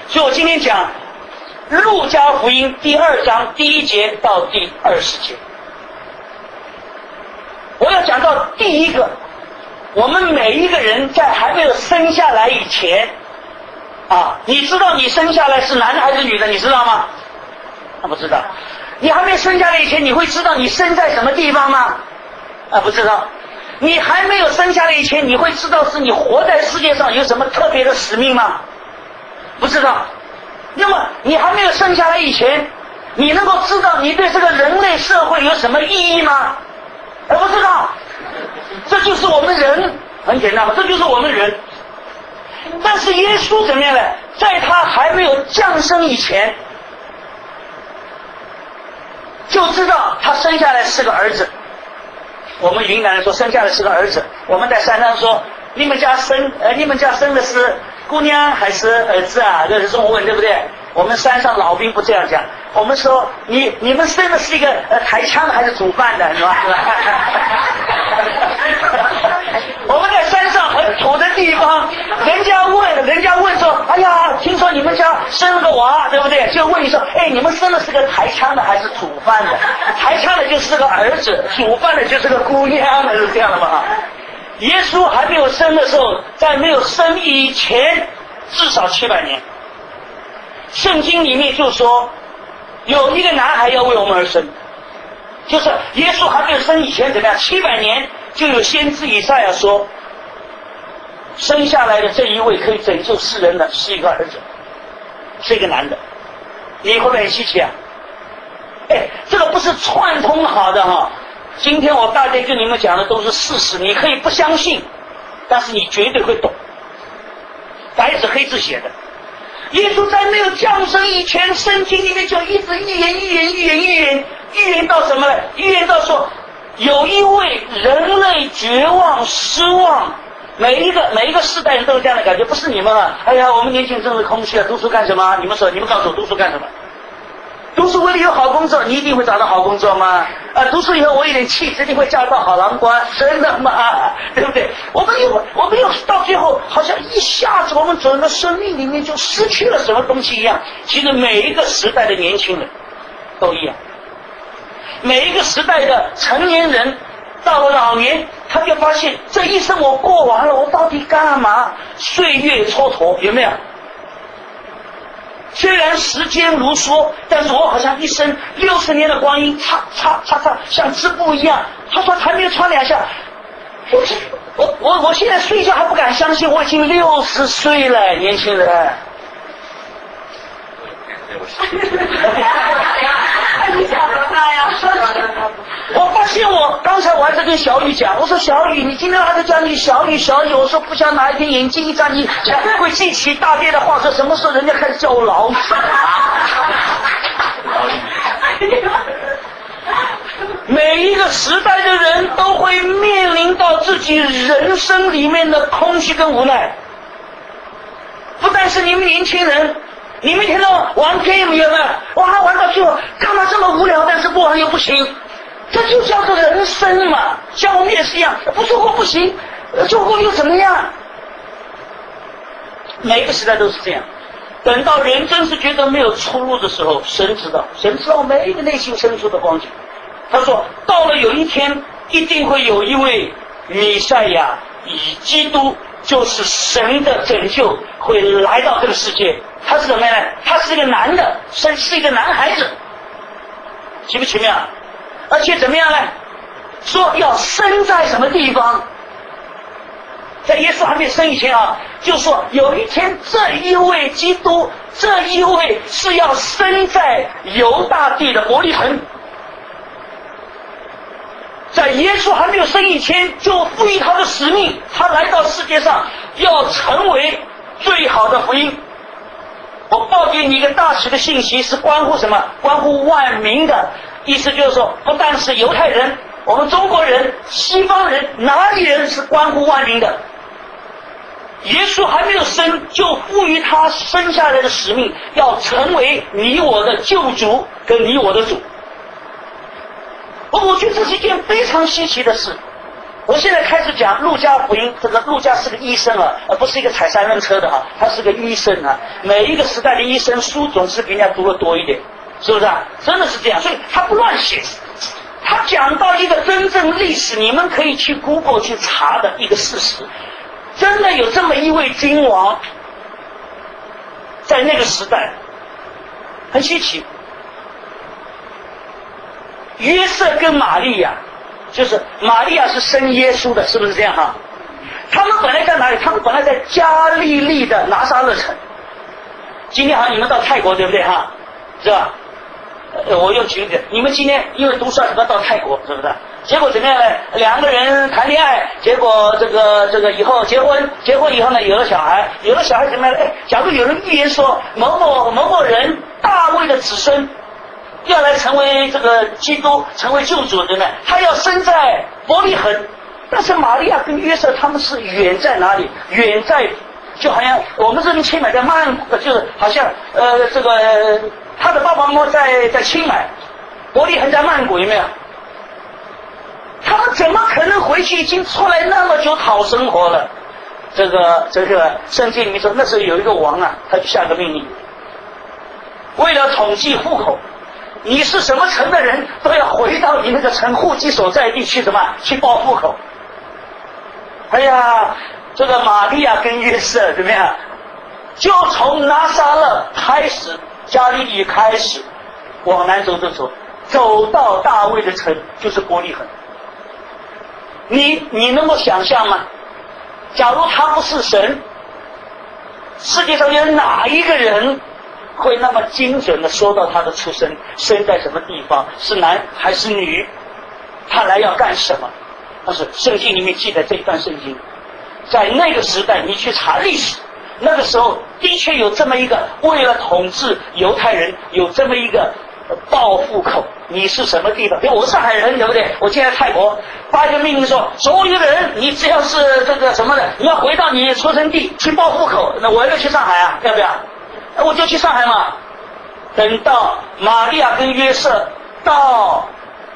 所以我今天讲路加福音第2章第1节到第20节。我要讲到第一个，我们每一个人在还没有生下来以前你知道你生下来是男的还是女的，你知道吗？不知道。你还没生下来以前，你会知道你生在什么地方吗？不知道。你还没有生下来以前，你会知道是你活在世界上有什么特别的使命吗？不知道。那么你还没有生下来以前，你能够知道你对这个人类社会有什么意义吗？不知道。这就是我们人，很简单嘛，这就是我们人。但是耶稣怎么样呢？在他还没有降生以前，就知道他生下来是个儿子。我们云南人说生下来是个儿子，我们在山上说你们家生的是姑娘还是儿子啊？这是中国问，对不对？我们山上老兵不这样讲，我们说你们生的是一个抬枪的还是煮饭的，是吧？我们在山上很土的地方，人家问说，哎呀，听说你们家生了个娃，对不对？就问你说，你们生的是个抬枪的还是煮饭的？抬枪的就是个儿子，煮饭的就是个姑娘，是这样的吗？耶稣还没有生的时候，在没有生以前，至少700年。圣经里面就说，有一个男孩要为我们而生，就是耶稣还没有生以前怎么样？700年就有先知以赛亚说，生下来的这一位可以拯救世人的是一个儿子，是一个男的。你会不会很稀奇啊？这个不是串通好的哈。今天我大概跟你们讲的都是事实，你可以不相信，但是你绝对会懂，白纸黑字写的。耶稣在没有降生以前，圣经里面就一直预言到什么呢？预言到说，有一位人类绝望失望，每一个世代人都有这样的感觉，不是你们啊？哎呀，我们年轻人真是空虚啊！读书干什么？你们告诉我读书干什么？读书为了有好工作，你一定会找到好工作吗？读书以后我有点气质，一定会嫁到好郎官，真的吗？对不对？我们有到最后，好像一下子我们整个生命里面就失去了什么东西一样。其实每一个时代的年轻人都一样，每一个时代的成年人到了老年，他就发现这一生我过完了，我到底干嘛？岁月蹉跎，有没有？虽然时间如梭，但是我好像一生60年的光阴，擦，像织布一样。他说还没有穿2下，我现在睡觉还不敢相信，我已经60岁了，年轻人。我发现刚才我还在跟小雨讲，我说小雨，你今天还在讲你小雨，我说不想哪一天眼睛一眨，你会记起大爹的话，说什么时候人家开始叫我老鼠。每一个时代的人都会面临到自己人生里面的空虚跟无奈，不但是你们年轻人，你们天天玩 game 有没有？哇，玩到最后干嘛这么无聊？但是不玩又不行，这就叫做人生嘛。像我们也是一样，不做过不行，做过又怎么样？每个时代都是这样。等到人真是觉得没有出路的时候，神知道每一个内心深处的光景。他说，到了有一天，一定会有一位弥赛亚，以基督就是神的拯救会来到这个世界。他是什么呢？他是一个男的，是一个男孩子，奇不奇妙？而且怎么样呢？说要生在什么地方？在耶稣还没生以前就说有一天这一位基督，这一位是要生在犹大地的伯利恒。在耶稣还没有生以前，就赋予他的使命，他来到世界上要成为最好的福音。我报给你一个大使的信息，是关乎什么？关乎万民的。意思就是说，不但是犹太人，我们中国人、西方人、哪里人，是关乎万民的。耶稣还没有生，就赋予他生下来的使命，要成为你我的救主跟你我的主。我觉得这是一件非常稀奇的事。 我现在开始讲路加福音，这个路加是个医生啊，而不是一个踩三轮车的哈，他是个医生啊。每一个时代的医生书总是比人家读的多一点，是不是啊？真的是这样，所以他不乱写。他讲到一个真正历史，你们可以去 Google 去查的一个事实，真的有这么一位君王，在那个时代很稀奇。约瑟跟玛利亚，就是玛利亚是生耶稣的，是不是这样哈？他们本来在哪里？他们本来在加利利的拿撒勒城。今天好像你们到泰国对不对哈？是吧？我又举例，你们今天因为读书要到泰国，是不是？结果怎么样呢？两个人谈恋爱，结果这个以后结婚以后呢，有了小孩怎么样呢？假如有人预言说某某人大卫的子孙要来成为这个基督，成为救主的呢，他要生在伯利恒。但是玛利亚跟约瑟他们是远在哪里？远在，就好像我们这边清迈在曼谷，就是好像这个他的爸爸妈妈在清迈，伯利恒在曼谷，有没有？他们怎么可能回去？已经出来那么久讨生活了。这个圣经里面说，那时候有一个王啊，他就下个命令，为了统计户口，你是什么城的人都要回到你那个城户籍所在地去什么去报户口。哎呀，这个玛利亚跟约瑟怎么样？就从拿撒勒开始，加利利开始，往南走，走到大卫的城，就是伯利恒。你能够想象吗？假如他不是神，世界上有哪一个人会那么精准的说到他的出生，生在什么地方，是男还是女，他来要干什么？但是圣经里面记载这一段圣经，在那个时代你去查历史，那个时候的确有这么一个为了统治犹太人，有这么一个报户口，你是什么地方？比如我是上海人，对不对？我现在泰国发一个命令说，所有的人，你只要是这个什么的，你要回到你出生地去报户口。那我要去上海啊，要不要？我就去上海嘛。等到玛利亚跟约瑟到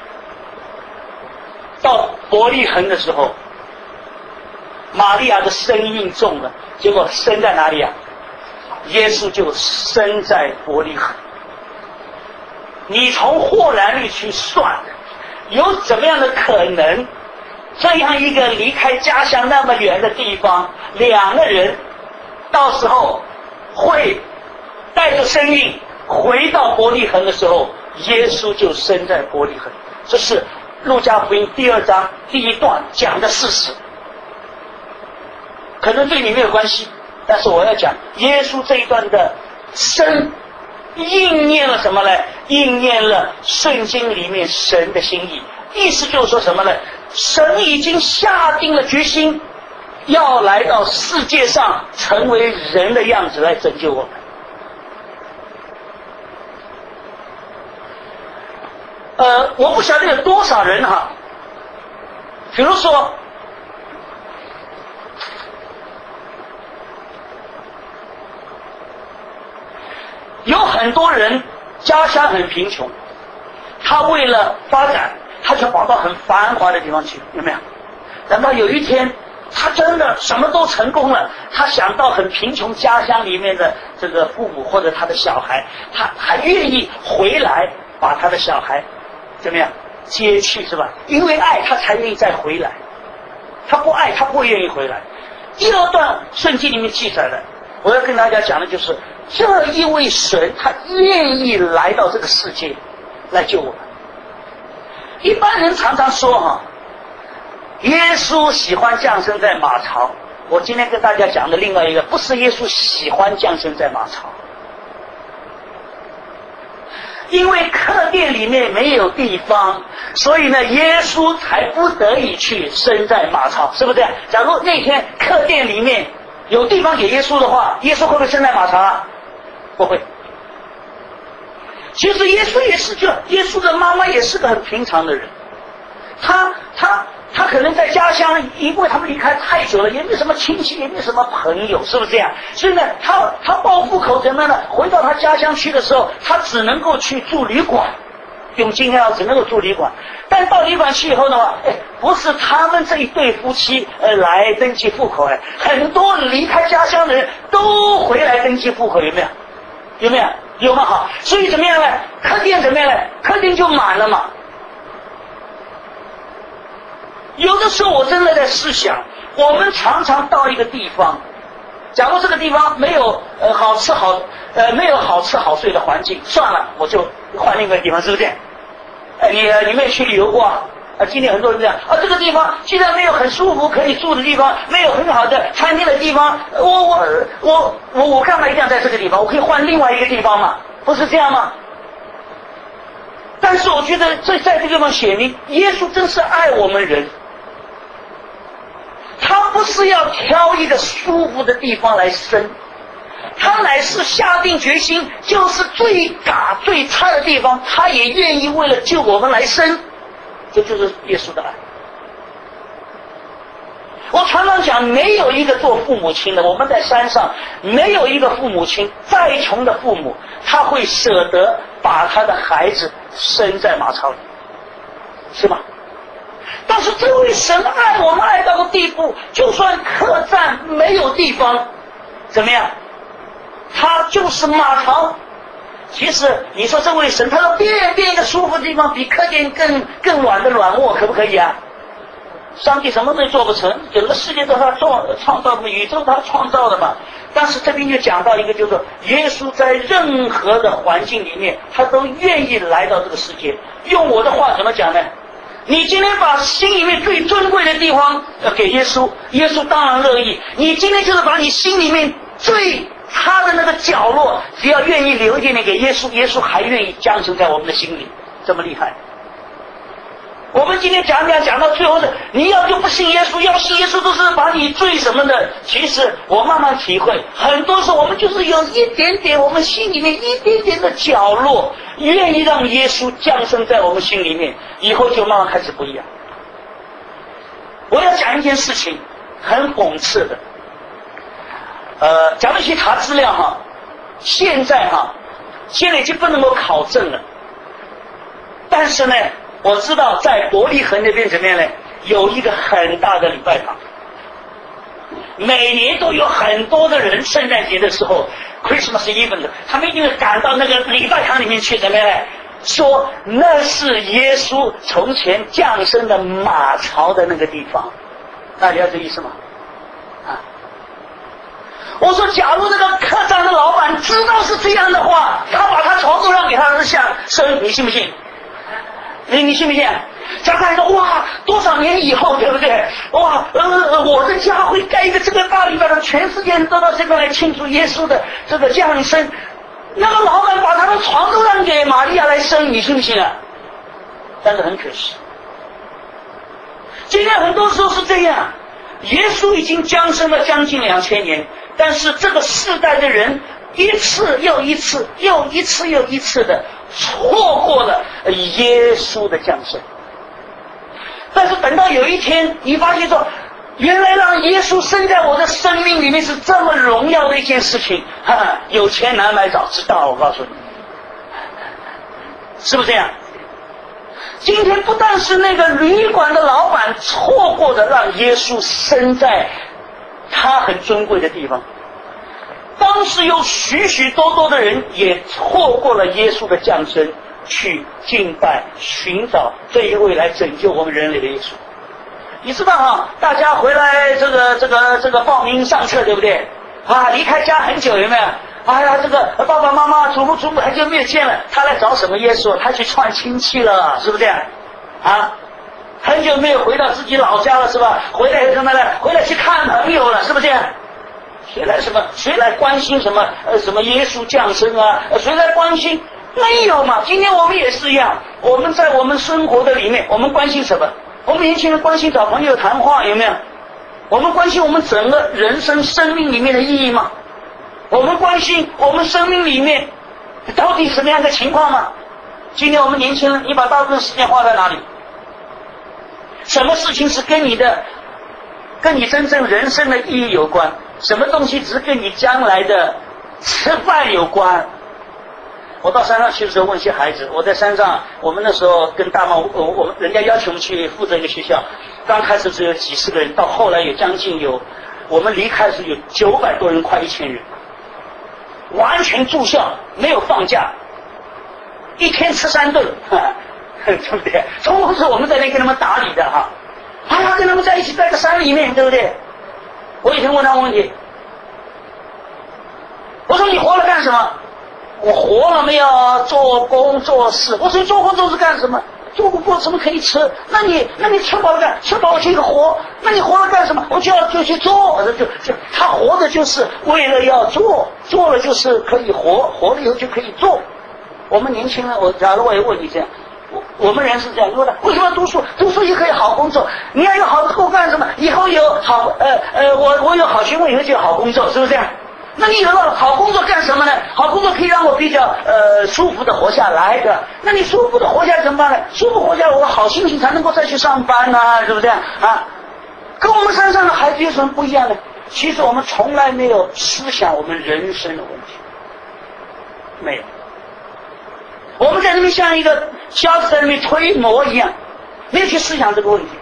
伯利恒的时候，玛利亚的身孕重了，结果生在哪里啊？耶稣就生在伯利恒。你从豁然率去算，有怎么样的可能，这样一个离开家乡那么远的地方，两个人到时候会带着身孕回到伯利恒的时候，耶稣就生在伯利恒。这是路加福音第2章第1段讲的事实，可能对你没有关系，但是我要讲耶稣这一段的生应验了什么呢？应验了圣经里面神的心意。意思就是说什么呢？神已经下定了决心，要来到世界上成为人的样子来拯救我们。我不晓得有多少人哈，比如说有很多人家乡很贫穷，他为了发展，他就跑到很繁华的地方去，有没有？等到有一天他真的什么都成功了，他想到很贫穷家乡里面的这个父母或者他的小孩，他还愿意回来把他的小孩怎么样接去，是吧？因为爱他才愿意再回来，他不爱他不会愿意回来。第2段圣经里面记载的，我要跟大家讲的就是这一位神他愿意来到这个世界来救我们。一般人常常说哈，耶稣喜欢降生在马槽。我今天跟大家讲的另外一个，不是耶稣喜欢降生在马槽，因为客店里面没有地方，所以呢耶稣才不得已去生在马槽，是不是？假如那天客店里面有地方给耶稣的话，耶稣会不会生在马槽啊？不会。其实耶稣也是，就耶稣的妈妈也是个很平常的人，他可能在家乡，因为他们离开太久了，也没什么亲戚，也没什么朋友，是不是这样？所以呢，他报户口怎么样呢？回到他家乡去的时候，他只能够去住旅馆， 用金条只能够住旅馆。但到旅馆去以后的话，不是他们这一对夫妻来登记户口，很多离开家乡的人都回来登记户口，有没有？有没有？有吗？好，所以怎么样呢？客店怎么样呢？客店就满了嘛。有的时候我真的在思想，我们常常到一个地方，假如这个地方没有没有好吃好睡的环境，算了，我就换另一个地方，是不是？你们也去旅游过啊？今天很多人这样啊，这个地方既然没有很舒服可以住的地方，没有很好的餐厅的地方，我干嘛一定要在这个地方？我可以换另外一个地方嘛？不是这样吗？但是我觉得在这个地方写明，耶稣真是爱我们人，他不是要挑一个舒服的地方来生，他乃是下定决心，就是最嘎最差的地方，他也愿意为了救我们来生。这就是耶稣的爱。我常常讲，没有一个做父母亲的，我们在山上没有一个父母亲，再穷的父母，他会舍得把他的孩子生在马槽里，是吗？但是这位神爱我们爱到个地步，就算客栈没有地方，怎么样？他就是马槽。其实你说这位神，他说变一个舒服的地方，比客店更软的软卧，可不可以啊？上帝什么都做不成，整个世界都他创造的，宇宙他创造的嘛。但是这边就讲到一个，就是说耶稣在任何的环境里面，他都愿意来到这个世界。用我的话怎么讲呢？你今天把心里面最尊贵的地方给耶稣，耶稣当然乐意。你今天就是把你心里面最差的那个角落，只要愿意留一点点给耶稣，耶稣还愿意降生在我们的心里，这么厉害。我们今天讲到最后是，你要就不信耶稣，要信耶稣都是把你最什么的。其实我慢慢体会，很多时候我们就是有一点点，我们心里面一点点的角落，愿意让耶稣降生在我们心里面，以后就慢慢开始不一样。我要讲一件事情，很讽刺的。咱们去查资料哈，现在已经不能够考证了。但是呢，我知道在伯利恒那边怎么样呢？有一个很大的礼拜堂，每年都有很多的人，圣诞节的时候 ，Christmas Eve， 他们一定会赶到那个礼拜堂里面去，怎么样呢？说那是耶稣从前降生的马槽的那个地方，大家有这意思吗？我说，假如那个客栈的老板知道是这样的话，他把他床都让给他儿子生，你信不信？你信不信？假如说，哇，多少年以后，对不对？哇，我的家会盖一个这个大礼拜堂，全世界人都到这边来庆祝耶稣的这个降生。那个老板把他的床都让给玛利亚来生，你信不信啊？但是很可惜，今天很多时候是这样。耶稣已经降生了将近2000年，但是这个世代的人一次又一次的错过了耶稣的降生。但是等到有一天你发现说，原来让耶稣生在我的生命里面是这么荣耀的一件事情，有钱难买早知道，我告诉你，是不是这样？今天不但是那个旅馆的老板错过的让耶稣生在他很尊贵的地方，当时有许许多多的人也错过了耶稣的降生，去敬拜寻找这一位来拯救我们人类的耶稣。你知道大家回来这个报名上册，对不对？离开家很久，有没有？这个爸爸妈妈祖父祖母很久没有见了，他来找什么耶稣？他去串亲戚了，是不是这样？很久没有回到自己老家了，是吧？回来什么呢？回来去看朋友了，是不是这样？谁来关心什么耶稣降生啊？谁来关心？没有嘛。今天我们也是一样，我们在我们生活的里面，我们关心什么？我们年轻人关心找朋友谈话，有没有？我们关心我们整个人生生命里面的意义吗？我们关心我们生命里面到底什么样的情况吗？今天我们年轻人，你把大部分时间花在哪里？什么事情是跟你真正人生的意义有关？什么东西只是跟你将来的吃饭有关？ 我到山上去的时候问一些孩子，我在山上，我们那时候跟大妈，我们人家邀请我们去负责一个学校，刚开始只有几十个人，到后来有将近我们离开的时候有900多人，快1000人，完全住校，没有放假，一天吃3顿，对不对？从不是我们在那跟他们打理的哈，还要跟他们在一起在个山里面，对不对？我以前问他们问题，我说你活了干什么？我活了没有？做工做事。我说你做工做事干什么？做工做什么可以吃？那你吃饱了干？吃饱了就活。那你活了干什么？我就去做。他活的就是为了要做，做了就是可以活，活了以后就可以做。我们年轻人，假如我也问你这样，我们人是这样说的：为什么读书？读书也可以好工作。你要有好的工干什么？以后有好我有好学问以后就有好工作，是不是这样？那你有了好工作干什么呢？好工作可以让我比较舒服的活下来的。那你舒服的活下来怎么办呢？舒服活下来，我好心情才能够再去上班啊，是不是这样啊？跟我们山上的孩子有什么不一样呢？其实我们从来没有思想我们人生的问题，没有。我们在那边像一个瞎子在那边推磨一样，没有去思想这个问题。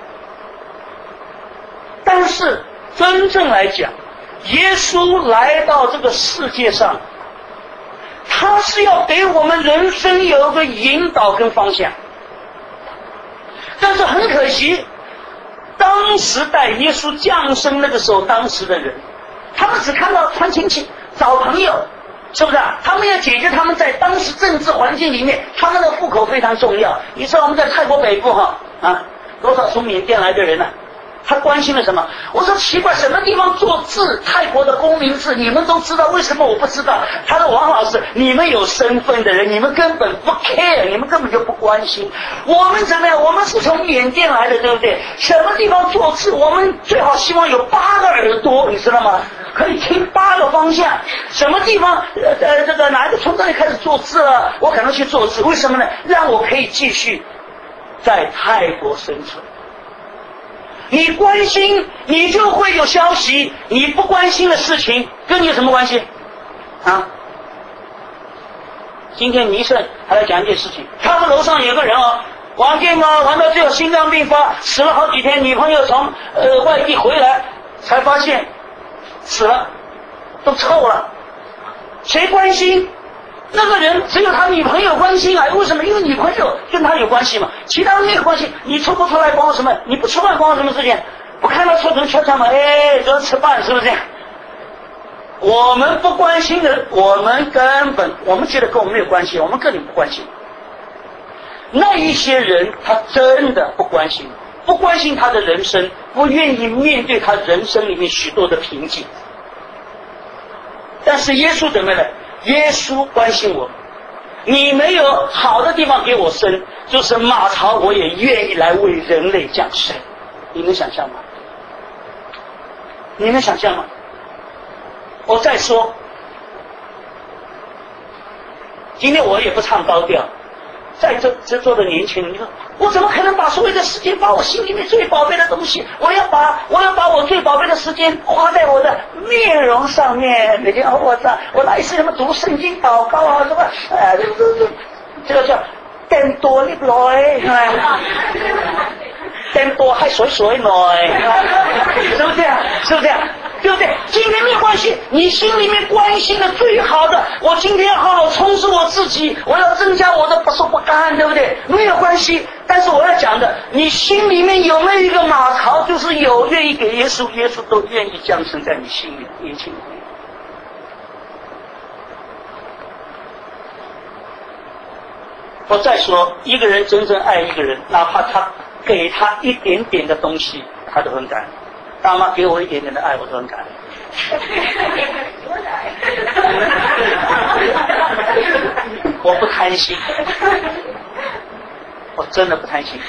但是真正来讲，耶稣来到这个世界上，他是要给我们人生有一个引导跟方向。但是很可惜，当时带耶稣降生那个时候，当时的人他们只看到穿亲戚找朋友，是不是啊？他们要解决他们在当时政治环境里面他们的户口非常重要。你知道我们在泰国北部多少从缅甸来的人呢？他关心了什么？我说奇怪，什么地方做字？泰国的公民制你们都知道，为什么我不知道？他说王老师，你们有身份的人，你们根本不 care， 你们根本就不关心。我们怎么样？我们是从缅甸来的，对不对？什么地方做字？我们最好希望有8个耳朵，你知道吗？可以听8个方向。什么地方这个哪一个从这里开始做字了？我可能去做字，为什么呢？让我可以继续在泰国生存。你关心，你就会有消息；你不关心的事情，跟你有什么关系？啊！今天尼胜还来讲一件事情，他们楼上有个人玩电脑玩到最后心脏病发，死了好几天，女朋友从外地回来，才发现死了，都臭了。谁关心？那个人只有他女朋友关心啊，为什么？因为女朋友跟他有关系嘛，其他人没有关系。你出不出来关我什么？你不吃饭关我什么事情？我看到出人悄悄嘛，都吃饭，是不是这样？我们不关心的，我们觉得跟我们没有关系，我们根本不关心。那一些人他真的不关心，不关心他的人生，不愿意面对他人生里面许多的瓶颈。但是耶稣怎么呢？耶稣关心我，你没有好的地方给我生，就是马槽我也愿意来为人类降生。你能想象吗？你能想象吗？我再说，今天我也不唱高调，在这座的年轻人，你说我怎么可能把所有的时间，把我心里面最宝贝的东西，我要把我最宝贝的时间花在我的面容上面。每天我来一次什么读圣经祷告啊，什么这个叫更多力来，是吧？更多还水来，是不是这样？是不是这样？对不对？今天没关系，你心里面关心的最好的，我今天要好好充实我自己，我要增加我的不受不甘，对不对？没有关系。但是我要讲的，你心里面有没有一个马槽，就是有愿意给耶稣，耶稣都愿意降生在你心里，年轻人。我再说，一个人真正爱一个人，哪怕他给他一点点的东西，他都很感恩。大妈给我一点点的爱，我都很感恩。我不贪心，我真的不贪心。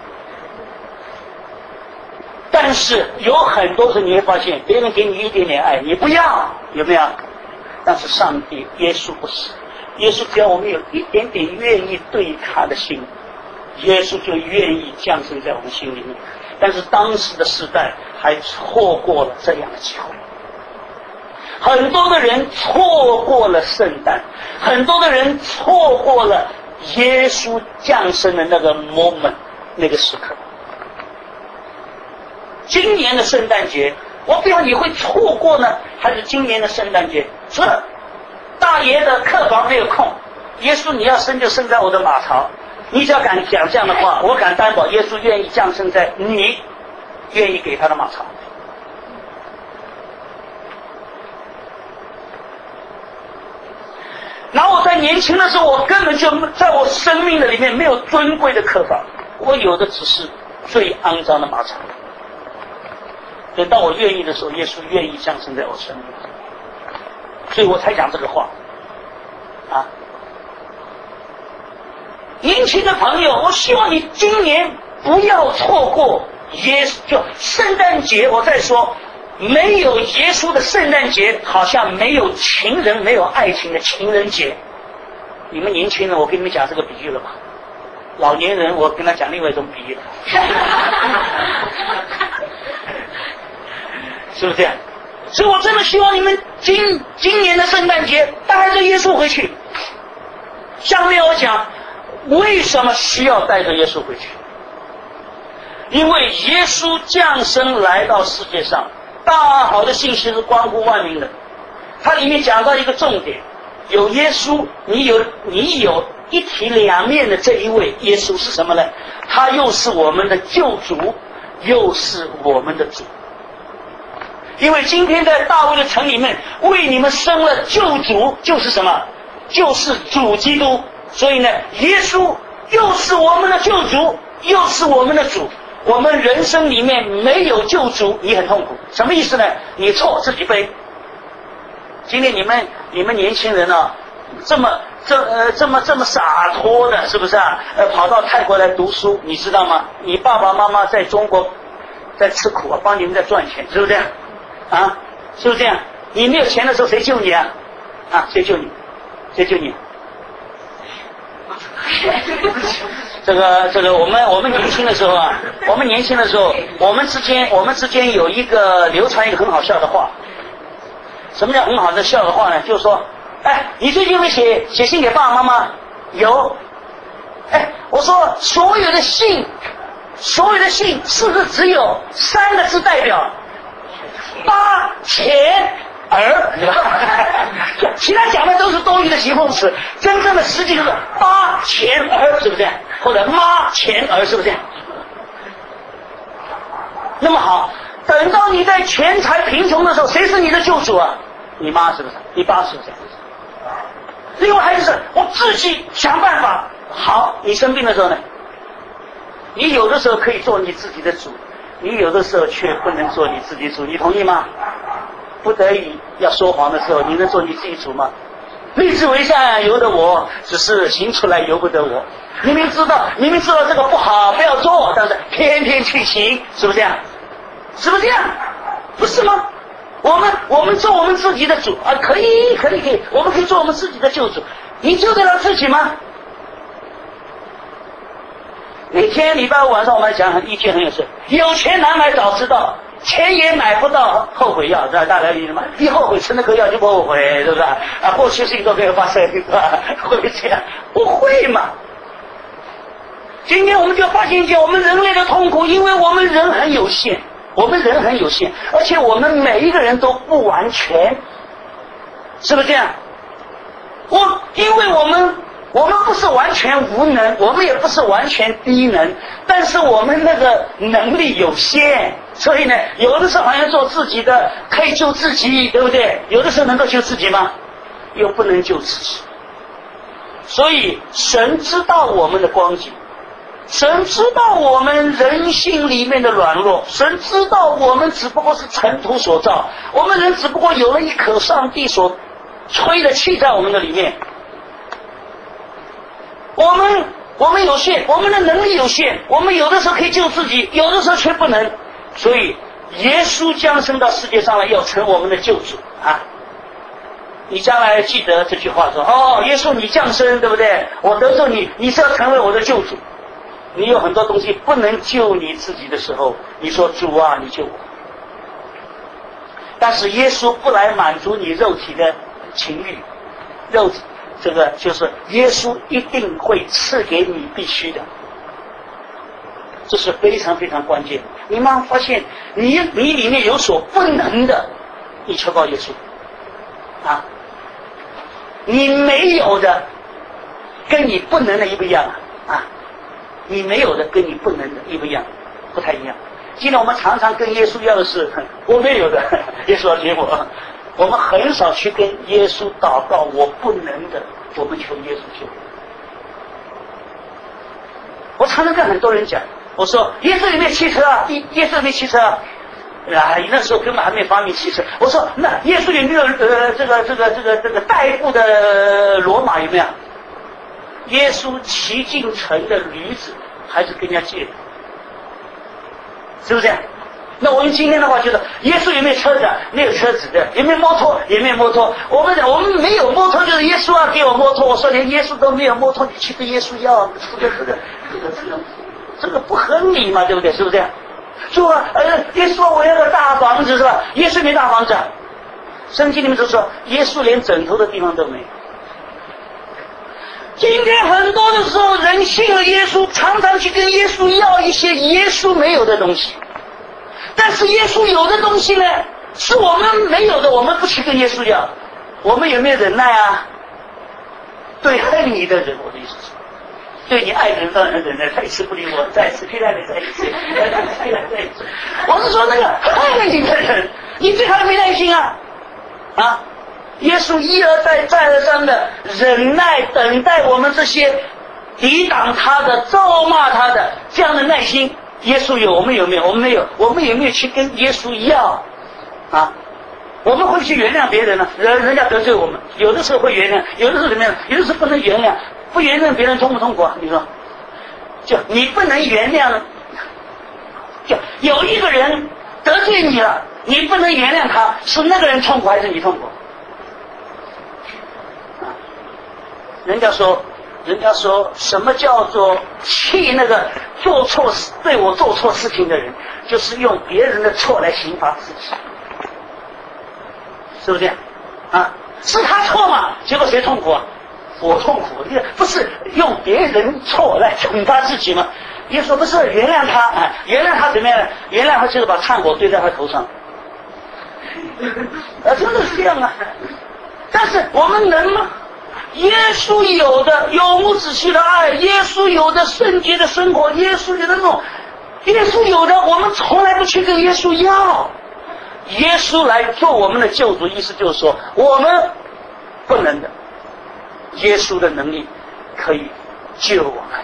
但是有很多时候你会发现，别人给你一点点爱，你不要，有没有？但是上帝、耶稣不是，耶稣只要我们有一点点愿意对他的心，耶稣就愿意降生在我们心里面。但是当时的时代还错过了这样的机会， 很多的人错过了圣诞，很多的人错过了耶稣降生的那个 moment， 那个时刻。今年的圣诞节，我不知道你会错过呢，还是今年的圣诞节？是大爷的客房没有空，耶稣你要生就生在我的马槽。你只要敢讲这样的话，我敢担保，耶稣愿意降生在你愿意给他的马槽。然后我在年轻的时候，我根本就在我生命的里面没有尊贵的客房，我有的只是最肮脏的马槽。等到我愿意的时候，耶稣愿意降生在我生命中，所以我才讲这个话啊。年轻的朋友，我希望你今年不要错过耶稣，就圣诞节。我再说，没有耶稣的圣诞节，好像没有情人、没有爱情的情人节。你们年轻人，我跟你们讲这个比喻了吧？老年人，我跟他讲另外一种比喻了。是不是这样？所以我真的希望你们今年的圣诞节带着耶稣回去。下面我讲为什么需要带着耶稣回去？因为耶稣降生来到世界上，大好的信息是关乎万民的。它里面讲到一个重点，有耶稣，你有一体两面的这一位耶稣是什么呢？他又是我们的救主，又是我们的主。因为今天在大卫的城里面为你们生了救主，就是什么？就是主基督。所以呢，耶稣又是我们的救主，又是我们的主。我们人生里面没有救主，你很痛苦。什么意思呢？你错自己背。今天你们年轻人啊，这么洒脱的，是不是啊？跑到泰国来读书，你知道吗？你爸爸妈妈在中国在吃苦啊，帮你们在赚钱，是不是这样？啊，是不是这样？你没有钱的时候谁救你啊？啊，谁救你？谁救你？这个我们年轻的时候啊，我们之间有一个流传一个很好笑的话。什么叫很好的笑的话呢？就是说，哎，你最近有没有写信给爸爸妈妈？有。哎，我说所有的信是不是只有3个字代表？八钱儿，对吧？其他讲的都是多余的形容词，真正的实际就是八钱儿，是不是？或者妈钱儿，是不是？那么好，等到你在钱财贫穷的时候，谁是你的救主啊？你妈是不是？你爸是不是？另外还就是我自己想办法。好，你生病的时候呢，你有的时候可以做你自己的主，你有的时候却不能做你自己主，你同意吗？不得已要说谎的时候，你能做你自己主吗？立志为善由得我，只是行出来由不得我。明明知道这个不好不要做，但是偏偏去行，是不是这样？是不是这样？不是吗？我们做我们自己的主啊，可以，我们可以做我们自己的救主。你救得了自己吗？那天礼拜五晚上我们讲一句很有趣，有钱难买早知道，钱也买不到后悔药，大家理解吗？一后悔吃那个药就不后悔，对不对？啊，过去事情都没有发生，是吧？会不会这样？不会嘛。今天我们就发现一件我们人类的痛苦，因为我们人很有限，而且我们每一个人都不完全，是不是这样？因为我们不是完全无能，我们也不是完全低能，但是我们那个能力有限，所以呢，有的时候好像做自己的可以救自己，对不对？有的时候能够救自己吗？又不能救自己。所以神知道我们的光景，神知道我们人性里面的软弱，神知道我们只不过是尘土所造，我们人只不过有了一颗上帝所吹的气在我们的里面。我们有限，我们的能力有限，我们有的时候可以救自己，有的时候却不能。所以耶稣降生到世界上来，要成我们的救主啊！你将来记得这句话说，哦，耶稣你降生，对不对？我得罪你，你是要成为我的救主。你有很多东西不能救你自己的时候，你说主啊，你救我。 但是耶稣不来满足你肉体的情欲，这个就是耶稣一定会赐给你必须的，这是非常非常关键。你慢慢发现你里面有所不能的，你求告耶稣啊，你没有的跟你不能的一不一样啊，你没有的跟你不能的一不一样，不太一样。今天我们常常跟耶稣要的是我没有的，耶稣要给我，我们很少去跟耶稣祷告我不能的，我们求耶稣救。我常常跟很多人讲，我说耶稣有没有汽车啊？耶稣有没有汽车啊？那时候根本还没发明汽车。我说那耶稣有没有这个代步的骡马有没有？耶稣骑进城的驴子还是跟人家借的，是不是？那我们今天的话就是，耶稣有没有车子？没有车子的。有没有摩托？也没有摩托。我们讲我们没有摩托，就是耶稣啊给我摩托。我说连耶稣都没有摩托，你去跟耶稣要，这个不合理嘛，对不对？是不是这样？说耶稣我要个大房子是吧？耶稣没大房子，圣经里面就说耶稣连枕头的地方都没有。今天很多的时候，人信了耶稣，常常去跟耶稣要一些耶稣没有的东西。但是耶稣有的东西呢，是我们没有的，我们不去跟耶稣要。我们有没有忍耐啊？对恨你的人，我的意思是，对你爱的人当然忍耐，他一次不理我，再一次批判你，再一次，我是说那个恨你的人，你对他没耐心啊！啊！耶稣一而再再而三的忍耐等待我们这些抵挡他的咒骂他的这样的耐心，耶稣有，我们有没有？我们没有。我们有没有去跟耶稣要啊？我们会去原谅别人呢？人家得罪我们，有的时候会原谅，有的时候怎么样？有的时候不能原谅。不原谅别人痛不痛苦啊？你说，就你不能原谅，就有一个人得罪你了，你不能原谅他，是那个人痛苦还是你痛苦？人家说什么叫做气那个做错事对我做错事情的人，就是用别人的错来刑罚自己，是不是这样啊？是他错嘛？结果谁痛苦啊？我痛苦，不是用别人错来惩罚自己吗？耶稣不是原谅他啊，原谅他怎么样？原谅他就是把炭火堆在他头上，真的是这样啊！但是我们能吗？耶稣有的永无止息的爱，耶稣有的圣洁的生活，耶稣有的那种，耶稣有的我们从来不去跟耶稣要。耶稣来做我们的救主，意思就是说我们不能的，耶稣的能力可以救我们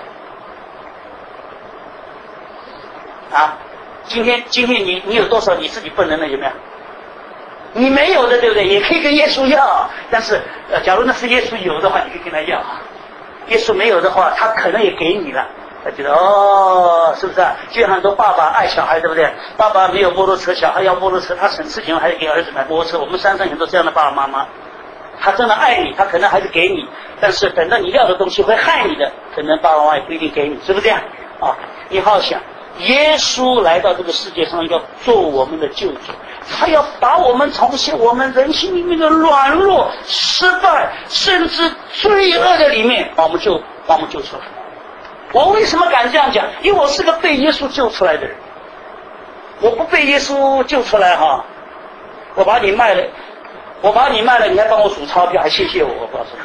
啊！今天你有多少你自己不能的有没有？你没有的对不对？也可以跟耶稣要，但是假如那是耶稣有的话，你可以跟他要。耶稣没有的话，他可能也给你了。他觉得是不是啊？就像很多爸爸爱小孩，对不对？爸爸没有摩托车，小孩要摩托车，他省事情还得给儿子买摩托车。我们山上很多这样的爸爸妈妈，他真的爱你，他可能还是给你，但是等到你要的东西会害你的，可能爸爸妈妈也不一定给你，是不是这样啊？你好好想，耶稣来到这个世界上要做我们的救主，他要把我们从我们人心里面的软弱、失败，甚至罪恶的里面，把我们救出来。我为什么敢这样讲？因为我是个被耶稣救出来的人。我不被耶稣救出来哈，我把你卖了，你还帮我数钞票，还谢谢我，我告诉你。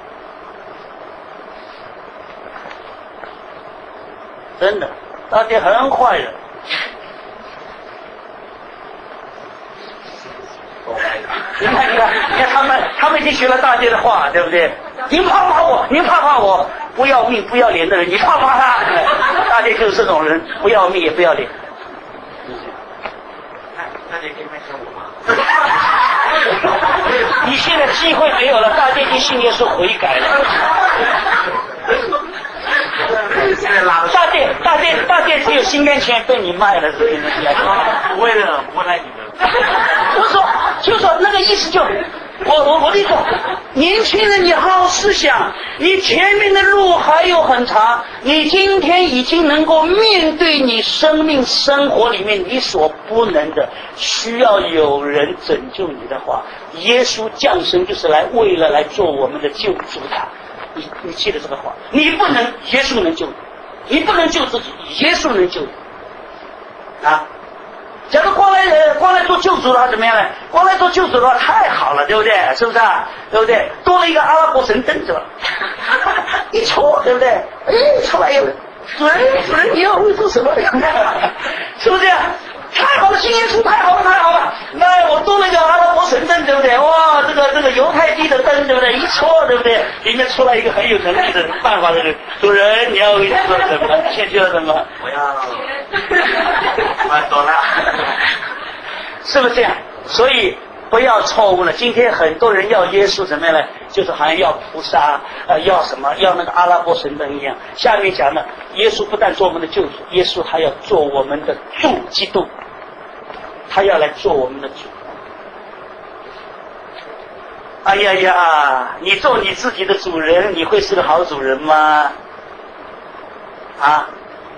真的，大家很坏的。你看他们已经学了大姐的话，对不对？您怕我，不要命不要脸的人，你怕他？大姐就是这种人，不要命也不要脸。大姐可以卖给我吗？你现在机会没有了，大姐已经信耶稣悔改了。大姐只有心甘情愿被你卖了，是不是？不会的，不会卖你的。我说，就说那个意思我跟你说，年轻人，你好好思想，你前面的路还有很长。你今天已经能够面对你生命生活里面你所不能的，需要有人拯救你的话，耶稣降生就是为了来做我们的救主的。你记得这个话，你不能，耶稣能救你，你不能救自己，耶稣能救你啊。假如光来做救主的话怎么样呢？光来做救主的话太好了，对不对？是不是啊？对不对？多了一个阿拉伯神灯是吧？一戳，对不对？哎，出来一个主人，你要会做什么？是不是？太好了，新耶稣太好了，太好了！那我多了一个阿拉伯神灯，对不对？哇，这个犹太地的灯，对不对？一戳，对不对？里面出来一个很有能力的办法的人，主人，你要会做什么？先做什么？我懂了，是不是这样？所以不要错误了。今天很多人要耶稣怎么样呢？就是好像要菩萨，要什么？要那个阿拉伯神灯一样。下面讲呢，耶稣不但做我们的救主，耶稣还要做我们的主基督，他要来做我们的主。哎呀呀，你做你自己的主人，你会是个好主人吗？啊？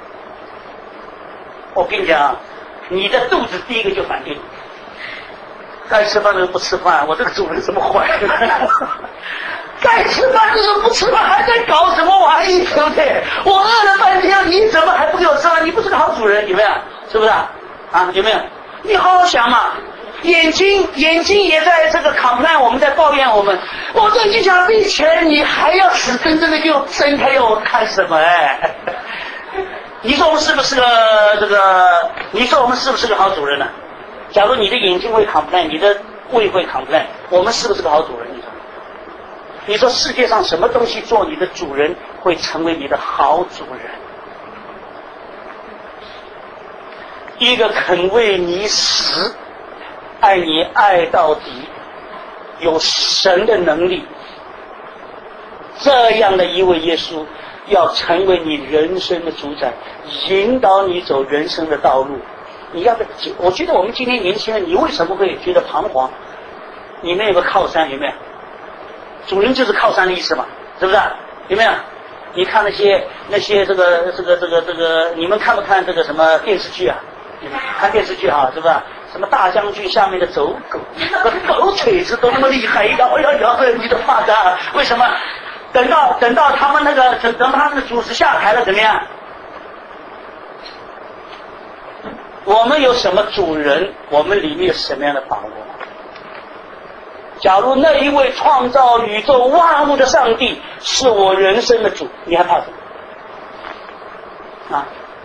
我跟你讲，你的肚子第一个就反对你，该吃饭的人不吃饭，我这个主人怎么坏？该吃饭的人不吃饭，还在搞什么玩意，对不对？我饿了半天，你怎么还不给我吃饭？你不是个好主人，有没有？是不是啊？有没有？你好好想嘛。眼睛也在这个complain，我们在抱怨我们。我都已经想闭起来，你还要死瞪瞪的就睁开要我看什么？哎。你说我们是不是你说我们是不是个好主人呢？假如你的眼睛会complain，你的胃会complain，我们是不是个好主人？你说世界上什么东西做你的主人会成为你的好主人？一个肯为你死，爱你爱到底，有神的能力，这样的一位耶稣要成为你人生的主宰，引导你走人生的道路。你要不，我觉得我们今天年轻人，你为什么会觉得彷徨？你们有个靠山，有没有？主人就是靠山的意思嘛，是不是？有没有？你看那些这个，你们看不看这个什么电视剧啊？看电视剧啊，是不是？什么大将军下面的走狗，那狗腿子都那么厉害，摇你的发簪，为什么？等到他们等他们的主子下台了，怎么样？我们有什么主人？我们里面有什么样的把握？假如那一位创造宇宙万物的上帝是我人生的主，你还怕什么？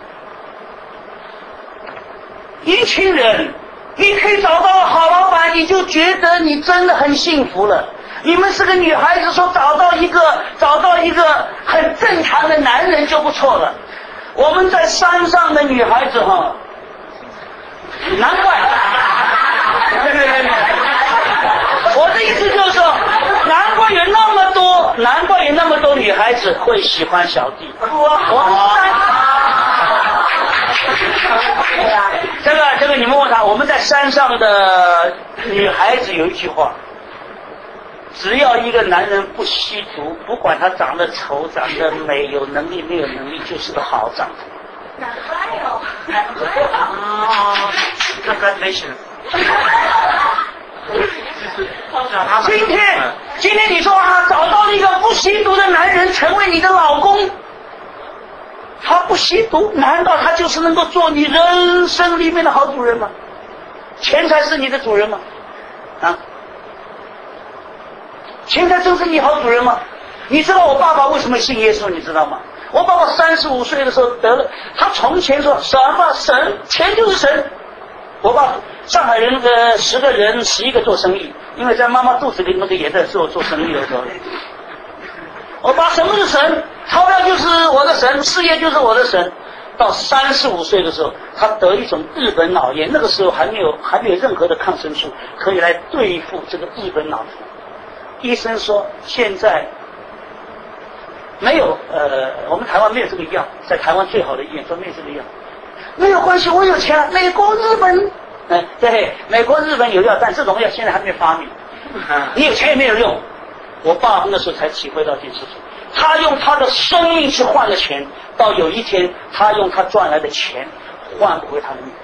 年轻人，你可以找到好老板，你就觉得你真的很幸福了。你们是个女孩子，说找到一个很正常的男人就不错了。我们在山上的女孩子难怪。我的意思就是说，难怪有那么多女孩子会喜欢小弟。这个你们问他，我们在山上的女孩子有一句话，只要一个男人不吸毒，不管他长得丑长得美，有能力没有能力，就是个好丈夫。难怪哦。Congratulations。今天你说找到一个不吸毒的男人成为你的老公，他不吸毒，难道他就是能够做你人生里面的好主人吗？钱财是你的主人吗？钱财真是你好主人吗？你知道我爸爸为什么信耶稣，你知道吗？我爸爸35岁的时候得了，他从前说什么神，钱就是神。我爸上海人10个人11个做生意，因为在妈妈肚子里那个也在做生意的时候。我爸什么是神？钞票就是我的神，事业就是我的神。到35岁的时候，他得一种日本脑炎，那个时候还没有任何的抗生素可以来对付这个日本脑炎。医生说现在没有我们台湾没有这个药，在台湾最好的医院说没有这个药。没有关系，我有钱。美国日本对，美国日本有药，但这种药现在还没发明。 你有钱也没有用。我爸那时候才体会到这件事情，他用他的生命去换了钱，到有一天他用他赚来的钱换不回他的命。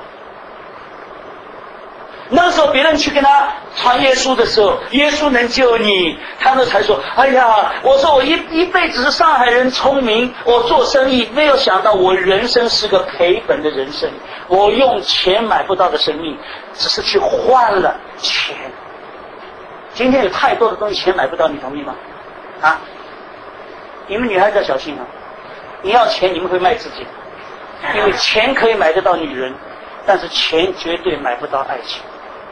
那时候别人去跟他传耶稣的时候，耶稣能救你，他们才说，哎呀，我说我一辈子是上海人，聪明，我做生意，没有想到我人生是个赔本的人生，我用钱买不到的生命，只是去换了钱。今天有太多的东西钱买不到，你同意吗？啊，你们女孩子要小心啊，你要钱你们会卖自己，因为钱可以买得到女人，但是钱绝对买不到爱情。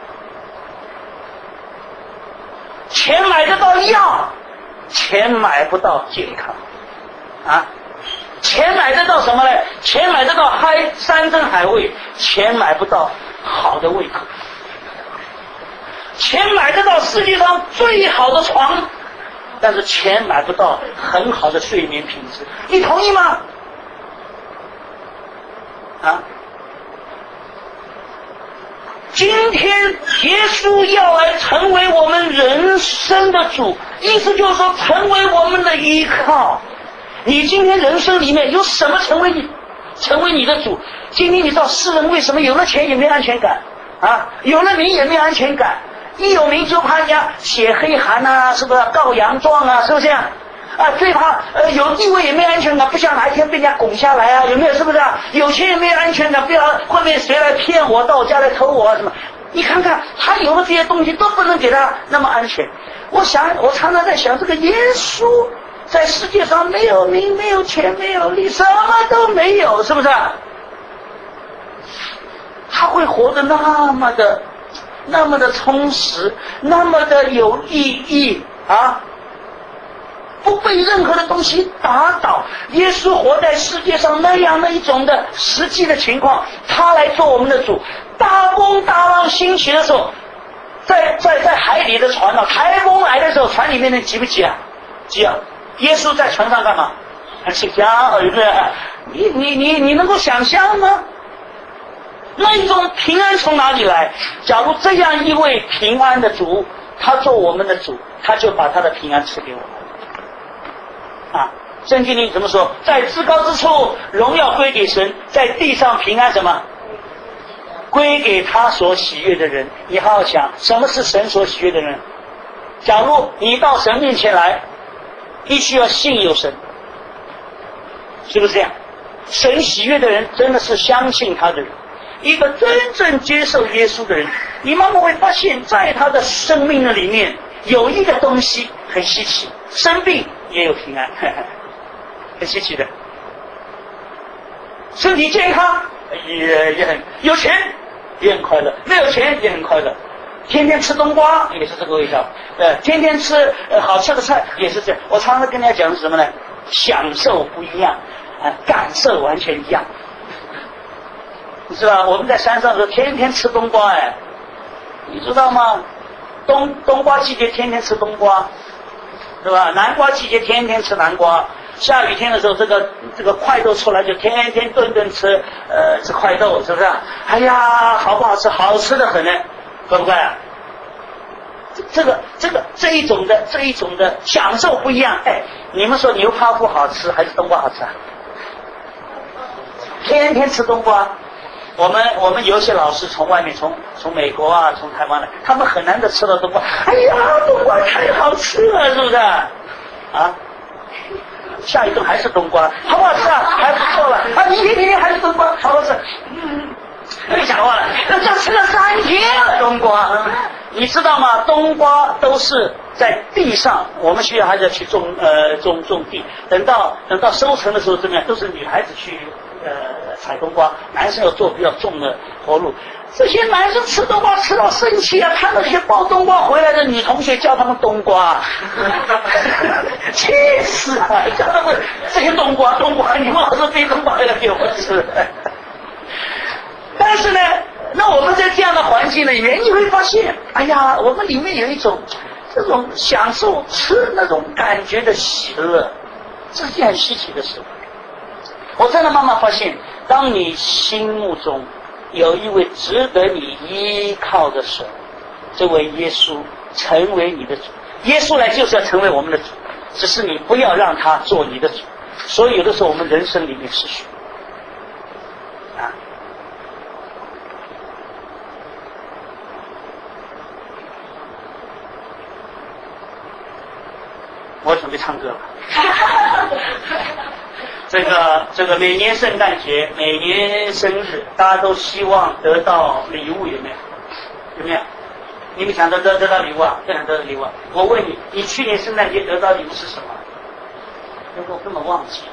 钱买得到药，钱买不到健康啊！钱买得到什么呢？钱买得到山珍海味，钱买不到好的胃口。钱买得到世界上最好的床，但是钱买不到很好的睡眠品质。你同意吗？啊！今天耶稣要来成为我们人生的主，意思就是说成为我们的依靠。你今天人生里面有什么成为你的主？今天你知道世人为什么有了钱也没安全感啊，有了名也没安全感，一有名就怕人家写黑函啊，是不是告洋状啊，是不是这样啊？最怕有地位也没安全感，不想哪一天被人家拱下来啊，有没有？是不是啊？有钱也没有安全感，不要会不会谁来骗我，到我家来偷我啊什么？你看看他有了这些东西都不能给他那么安全。我常常在想，这个耶稣在世界上没有名，没有钱，没有利，什么都没有，是不是？他会活得那么的充实，那么的有意义啊！不被任何的东西打倒。耶稣活在世界上那样的一种的实际的情况，他来做我们的主。大风大浪兴起的时候，在海里的船台风来的时候，船里面人急不急啊？急啊！耶稣在船上干嘛？睡觉，对不对？你能够想象吗？那一种平安从哪里来？假如这样一位平安的主，他做我们的主，他就把他的平安赐给我们。啊，圣经里怎么说？在至高之处荣耀归给神，在地上平安什么？归给他所喜悦的人。你好好想，什么是神所喜悦的人？假如你到神面前来，必须要信有神，是不是这样？神喜悦的人真的是相信他的人，一个真正接受耶稣的人，你慢慢会发现在他的生命的里面有一个东西很稀奇，生病也有平安，很稀奇的。身体健康也很有钱，也很快乐，没有钱也很快乐。天天吃冬瓜也是这个味道，天天吃好吃的菜也是这样。我常常跟大家讲是什么呢？享受不一样，感受完全一样。你知道我们在山上的时候天天吃冬瓜，你知道吗？冬瓜季节天天吃冬瓜，对吧？南瓜季节天天吃南瓜。下雨天的时候，这个快豆出来就天天顿吃吃快豆，是不是？哎呀，好不好吃？好吃的很呢，对不对？这一种的享受不一样。你们说牛泡芙好吃还是冬瓜好吃啊？天天吃冬瓜。我们有一些老师从外面从美国啊，从台湾来，他们很难得吃到冬瓜。哎呀，冬瓜太好吃了，是不是？啊？下一顿还是冬瓜，好不好吃啊？还不错了啊！明天还是冬瓜，好不好吃？没讲话了，这吃了3天了冬瓜。你知道吗？冬瓜都是在地上，我们学校还是要去种地。等到收成的时候，怎么样？都是女孩子去采冬瓜，男生要做比较重的活路。这些男生吃冬瓜吃到生气啊！看到这些抱冬瓜回来的女同学叫他们冬瓜，气死了！叫他们这些冬瓜，你们老师背冬瓜回来给我吃。但是呢，那我们在这样的环境里面，你会发现，哎呀，我们里面有一种这种享受吃那种感觉的喜乐，这是件很稀奇的事。我真的慢慢发现，当你心目中有一位值得你依靠的神，这位耶稣成为你的主。耶稣来就是要成为我们的主，只是你不要让他做你的主。所以有的时候我们人生里面失去啊。我准备唱歌了。这个每年圣诞节、每年生日，大家都希望得到礼物，有没有？有没有？你们想得到礼物啊？不想得到礼物啊？我问你，你去年圣诞节得到礼物是什么？我根本忘记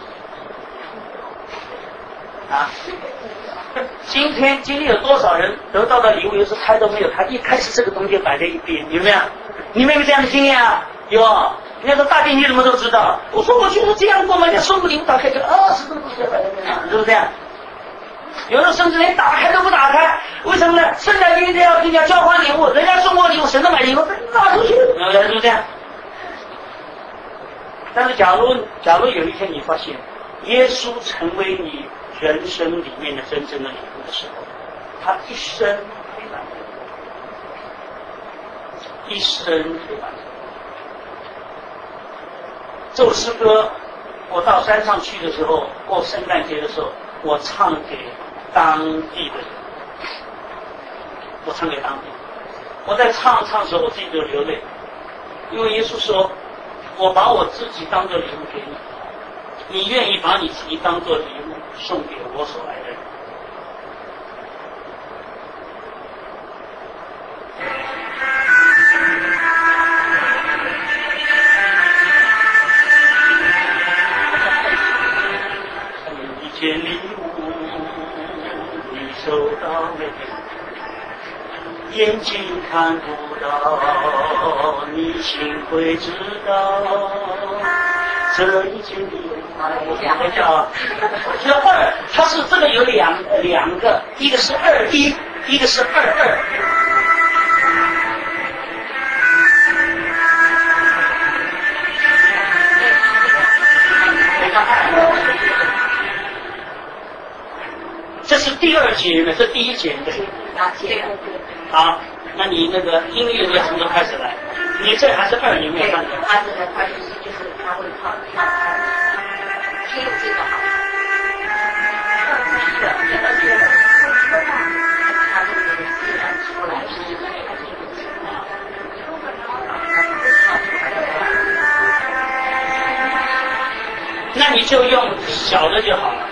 了啊！今天有多少人得到的礼物，有时猜都没有，他一开始这个东西摆在一边，有没有？你们有没有这样的经验啊？有。人家说大弟你怎么都知道？我说我就是这样过嘛，人家送个礼物打开就20多个东西摆在那上，是不是这样？有的甚至连打开都不打开，为什么呢？圣诞节要跟人家交换礼物，人家送我礼物，省得买礼物，拿出去，是不是这样？但是假如有一天你发现耶稣成为你人生里面的真正的礼物的时候，他一生陪伴你，一生陪伴你。这首诗歌我到山上去的时候，过圣诞节的时候，我唱给当地的人，我唱给当地人。我在唱的时候，我自己就流泪，因为耶稣说，我把我自己当作礼物给你，你愿意把你自己当作礼物送给我所爱的人。一件礼物你收到没？眼睛看不到，你心会知道。这一件礼物，我叫这2，它是这个有两个，一个是21，一个是22。这是第2节呢，这第1节的。好，那你那个音乐要从头开始来。你这还是2，有没有看到？ 他就是他会跳天有这个好。 那你就用小的就好了。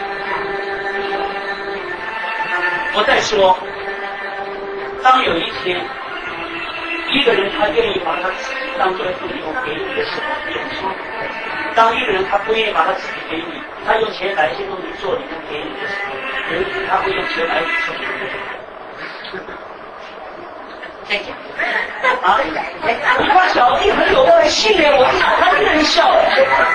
我再说，当有一天一个人他愿意把他自己当作礼物给你的时候，用钱；当一个人他不愿意把他自己给你，他用钱买一些东西做礼物给你的时候，有一天他会用钱买礼物送给你。 再讲啊！你把小弟很有耐心的，我他这个人笑了。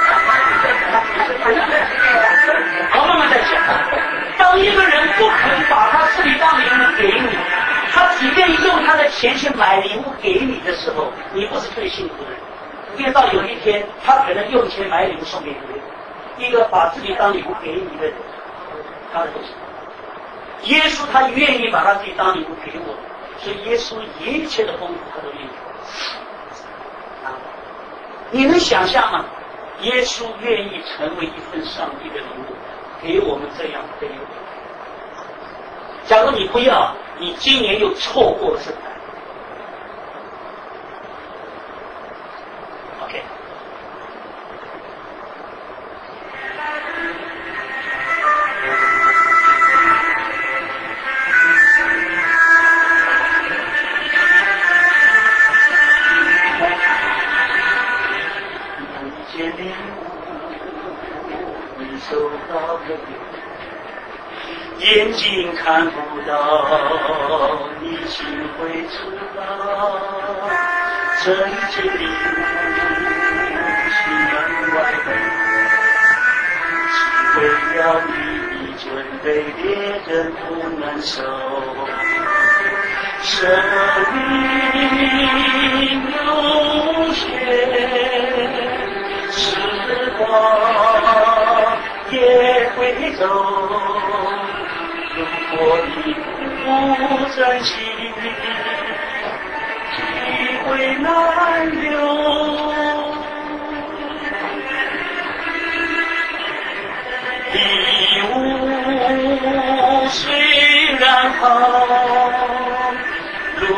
好，慢慢再讲。当一个人不肯把他自己当礼物给你，他只愿意用他的钱去买礼物给你的时候，你不是最幸福的人。因为到有一天，他可能用钱买礼物送给你，一个把自己当礼物给你的人，他的不行。耶稣他愿意把他自己当礼物给我，所以耶稣一切的丰富他都愿意。啊，你能想象吗？耶稣愿意成为一份上帝的礼物，给我们这样的礼物。假如你不要，你今年又错过了圣诞。OK。眼睛看不到，你心会知道，这一件礼物是人外的，是为了你准备，别人不能收。生命有限，时光也会走。如果你不珍惜，机会会难留。礼物虽然好，如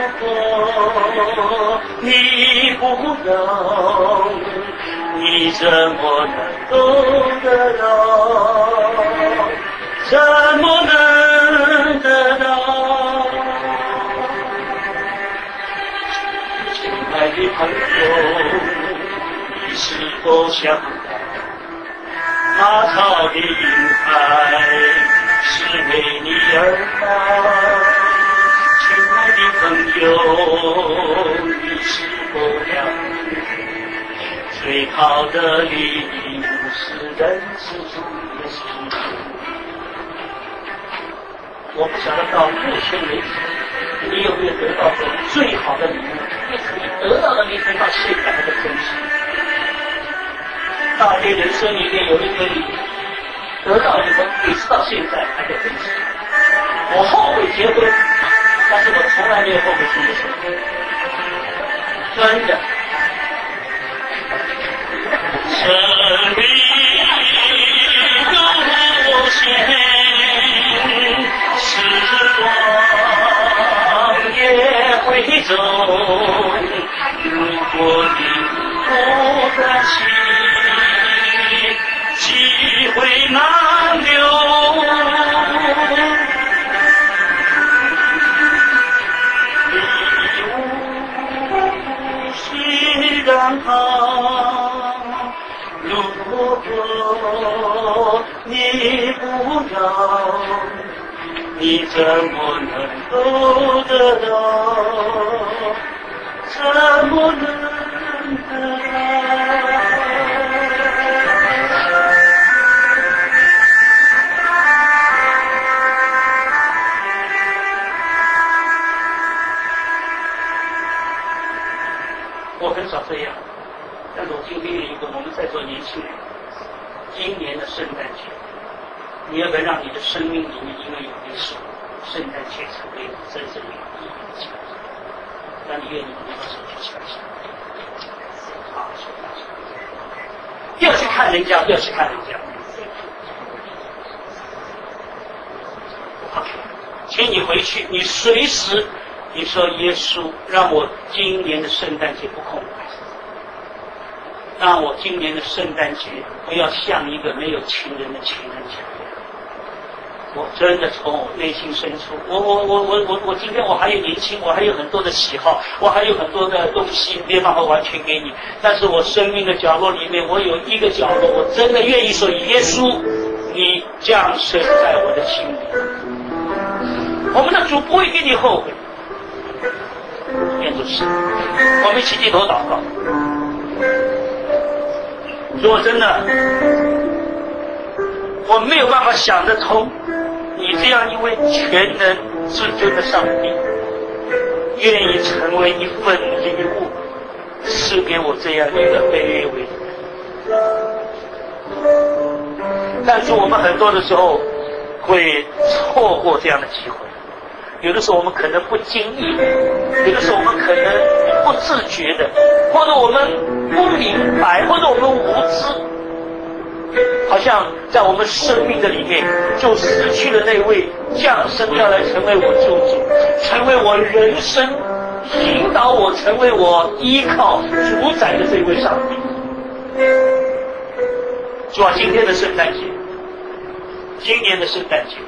果你不要，你怎么能够得到？怎么能得到？亲爱的朋友，你是否想到马槽的云海是为你而来？亲爱的朋友，你是否了解最好的礼物是认识主耶稣？我不晓得到目前为止，你有没有得到过最好的礼物？也是你得到的礼物到现在还在珍惜。大约人生里面有一个礼物，得到以后一直到现在还在珍惜。我后悔结婚，但是我从来没有后悔结婚，真的。生命有限，时光也会走。如果你不甘心，机会难留。虽然好，如果你不要，你怎么能够得到？怎么能得到？我很少这样，但是我今天有一个我们在座年轻人，今年的圣诞节，你要不要让你的生命里面因为有耶稣，圣诞节成为真正有意义的节日？让你愿意你把手去想想。好，要去看人家，要去看人家。请你回去，你随时你说耶稣，让我今年的圣诞节不空白，让我今年的圣诞节不要像一个没有情人的情人节。我真的从我内心深处，我今天我还有年轻，我还有很多的喜好，我还有很多的东西没办法完全给你，但是我生命的角落里面，我有一个角落，我真的愿意说，耶稣，你降生在我的心里。我们的主不会给你后悔。愿主是，我们一起低头祷告。如果真的我没有办法想得通，你这样一位全能至尊的上帝，愿意成为一份礼物，赐给我这样一个卑微的人。但是我们很多的时候会错过这样的机会。有的时候我们可能不经意的，有的时候我们可能不自觉的，或者我们不明白，或者我们无知，好像在我们生命的里面就失去了那位降生要来成为我救主，成为我人生引导我，成为我依靠主宰的这位上帝。主啊，今天的圣诞节，今年的圣诞节，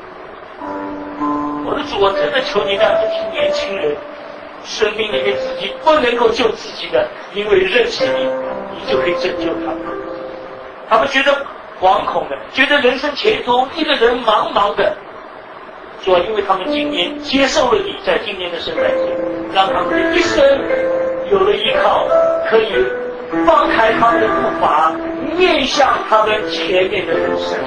我的主，我真的求你让这些年轻人生命里面自己不能够救自己的，因为认识你，你就可以拯救他们。他们觉得惶恐的，觉得人生前途一个人茫茫的。主啊，因为他们今年接受了你，在今年的圣诞节，让他们的一生有了依靠，可以放开他们的步伐，面向他们前面的人生。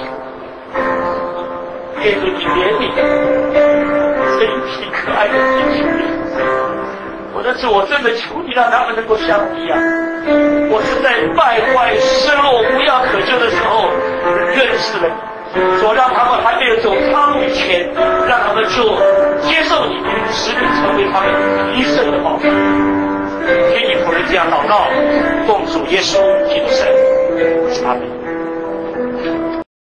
愿主你怜悯这一批可爱的年轻人，我的主，我真的求你让他们能够像你一样，我是在败坏、失落、无药可救的时候认识了你，说让他们还没有走苍以前，让他们就接受你，使你成为他们一生的保障。 样祷告，奉主耶稣基督圣名，阿门。